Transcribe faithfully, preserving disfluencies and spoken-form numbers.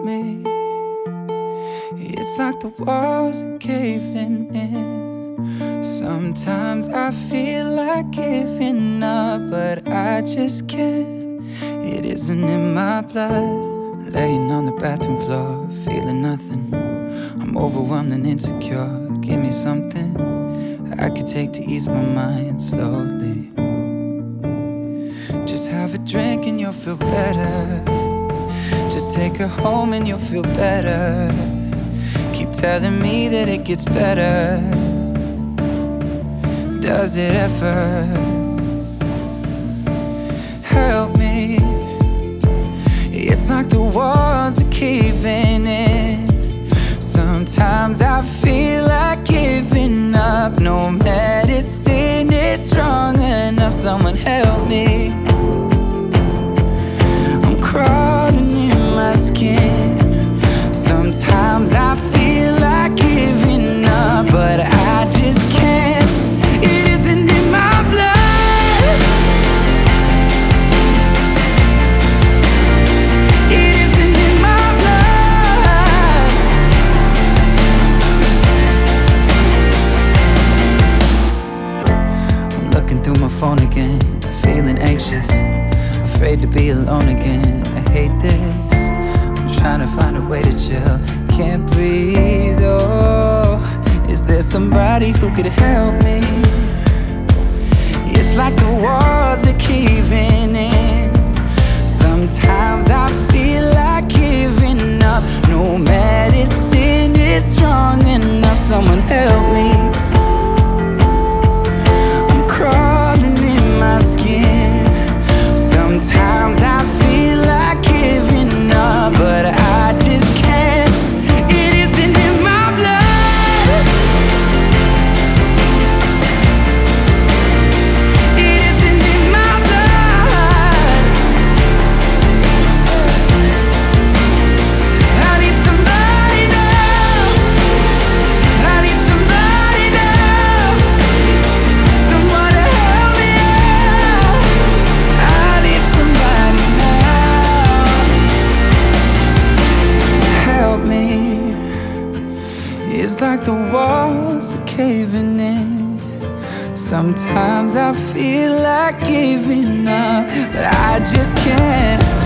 me. It's like the walls are caving in. Sometimes I feel like giving up, but I just can't. It isn't in my blood. Laying on the bathroom floor, feeling nothing. I'm overwhelmed and insecure. Give me something I could take to ease my mind slowly. Just have a drink and you'll feel better. Just take her home and you'll feel better. Keep telling me that it gets better. Does it ever? Help me. It's like the walls are caving in. Sometimes I feel like giving up. No medicine is strong enough. Someone help me. I'm crawling in my skin. Sometimes I feel like giving up, but I just can't. It isn't in my blood. It isn't in my blood. I'm looking through my phone again, feeling anxious, afraid to be alone again. I hate this. I'm trying to find a way to chill. Can't breathe, oh. Is there somebody who could help me? It's like the walls are caving in. Sometimes I feel like giving up. No medicine is strong enough. Someone help me. I'm crawling in my skin. Sometimes I feel like giving up, but I just can't. It isn't in my blood. It isn't in my blood. I need somebody now. I need somebody now. Someone to help me out. I need somebody now. Help me. It's like the walls are caving in. Sometimes I feel like giving up, but I just can't.